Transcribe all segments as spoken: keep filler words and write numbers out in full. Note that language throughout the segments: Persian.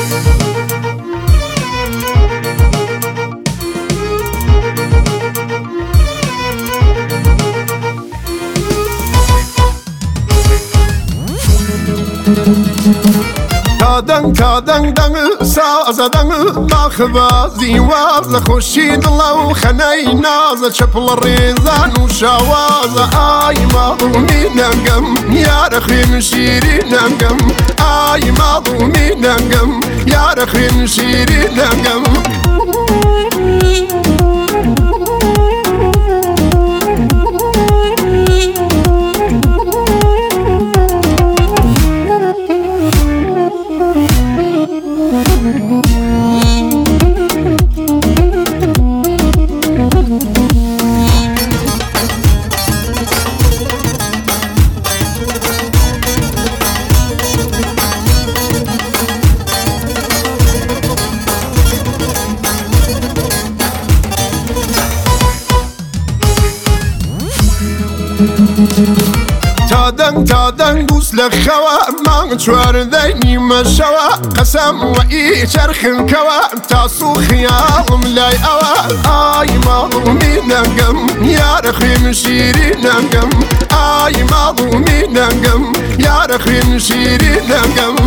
تادن تادن دن ساز دن باخبازی واز خوشی دلو خنای ناز چپل ریزان و شواز آی مظلومی نگم یار خیم شیری نگم آی مظلومی نگم یار خیم شیری نگم تادن تادن بوس لخوا ما شوار ذيني مشوا قسم وإي شرخ كوا تاسو خيال ملاي أوا آي مظلومي نقم يا رخي مشيري نقم آي مظلومي نقم يا رخي مشيري نقم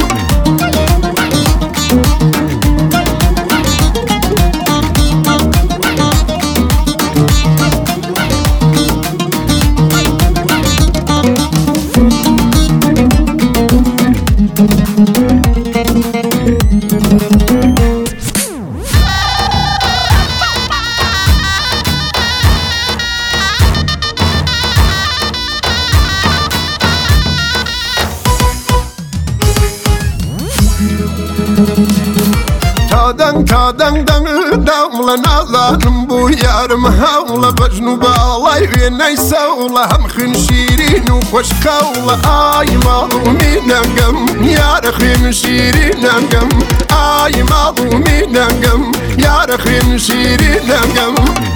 تادن تادن دن دملا نازانم بو یارم هولا بجنوب الله وینای سولا هم خنشیرین و خوش قولا آی مظلومی نگم یار خنشیری نگم آی مظلومی نگم یار خنشیری نگم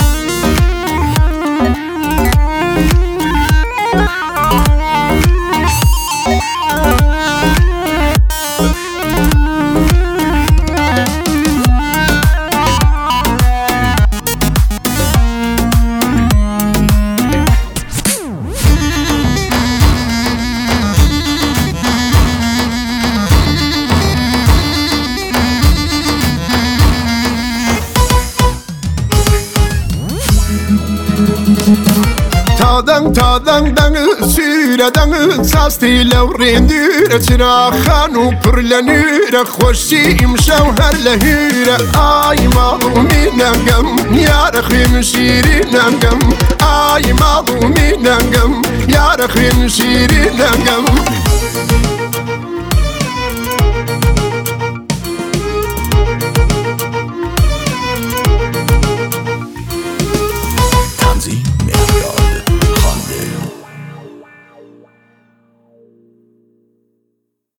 تادن تادن دن سيرة دن ساستي لو رينديرة تراخان وبرلنيرة خوشي مشوهر لهيرة آي مظلومي نقم يا رخي مشيري نقم آي مظلومي نقم يا رخي مشيري نقم